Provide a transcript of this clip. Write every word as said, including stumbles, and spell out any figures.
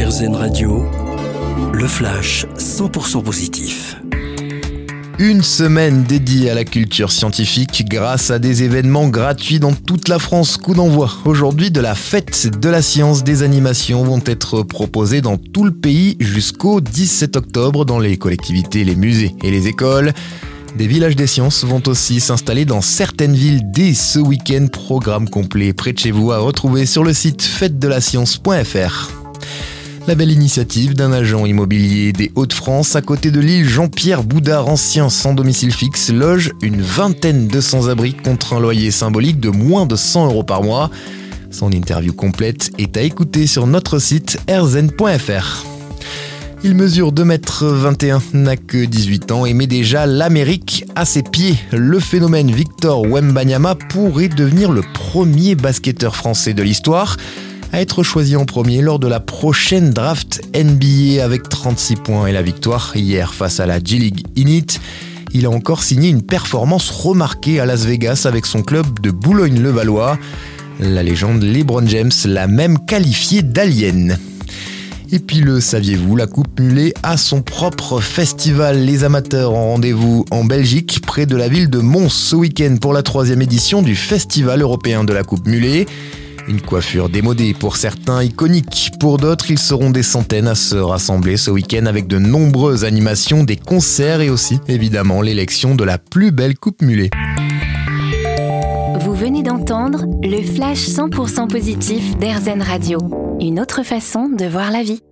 R Z N Radio, le flash cent pour cent positif. Une semaine dédiée à la culture scientifique grâce à des événements gratuits dans toute la France. Coup d'envoi aujourd'hui de la fête de la science. Des animations vont être proposées dans tout le pays jusqu'au dix-sept octobre dans les collectivités, les musées et les écoles. Des villages des sciences vont aussi s'installer dans certaines villes dès ce week-end. Programme complet près de chez vous à retrouver sur le site fête de la science point f r. La belle initiative d'un agent immobilier des Hauts-de-France à côté de l'île Jean-Pierre Boudard, ancien sans domicile fixe, loge une vingtaine de sans-abri contre un loyer symbolique de moins de cent euros par mois. Son interview complète est à écouter sur notre site r z n point f r. Il mesure deux mètres vingt et un, n'a que dix-huit ans et met déjà l'Amérique à ses pieds. Le phénomène Victor Wembanyama pourrait devenir le premier basketteur français de l'histoire à être choisi en premier lors de la prochaine draft N B A avec trente-six points et la victoire hier face à la G-League Init. Il a encore signé une performance remarquée à Las Vegas avec son club de Boulogne-le-Valois. La légende LeBron James l'a même qualifié d'alien. Et puis le saviez-vous, la Coupe Mulet a son propre festival. Les amateurs ont rendez-vous en Belgique, près de la ville de Mons, ce week-end pour la troisième édition du Festival européen de la Coupe Mulet. Une coiffure démodée pour certains, iconique pour d'autres. Ils seront des centaines à se rassembler ce week-end avec de nombreuses animations, des concerts et aussi, évidemment, l'élection de la plus belle Coupe Mulet. Vous venez d'entendre le flash cent pour cent positif d'R Z N Radio. Une autre façon de voir la vie.